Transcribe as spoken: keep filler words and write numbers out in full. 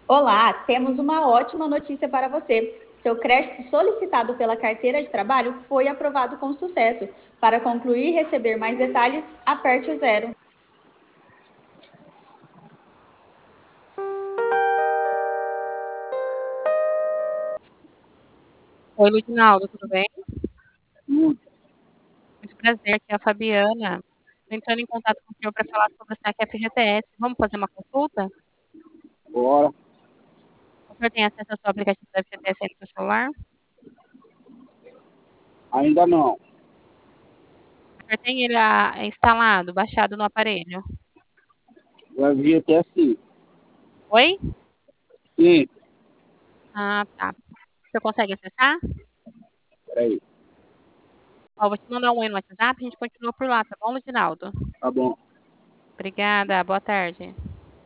Olá, temos uma ótima notícia para você. Seu crédito solicitado pela carteira de trabalho foi aprovado com sucesso. Para concluir e receber mais detalhes, aperte o zero. Oi, Ludinaldo, tudo bem? Muito. Muito prazer, aqui é a Fabiana. Estou entrando em contato com o senhor para falar sobre o SAC F G T S. Vamos fazer uma consulta? Bora. O senhor tem acesso ao seu aplicativo do F G T S aí no seu celular? Ainda não. O senhor tem ele ah, instalado, baixado no aparelho? Vai vir até assim. Oi? Sim. Ah, tá. O senhor consegue acessar? Peraí. Ó, vou te mandar um oi no WhatsApp, a gente continua por lá, tá bom, Ludinaldo? Tá bom. Obrigada, boa tarde.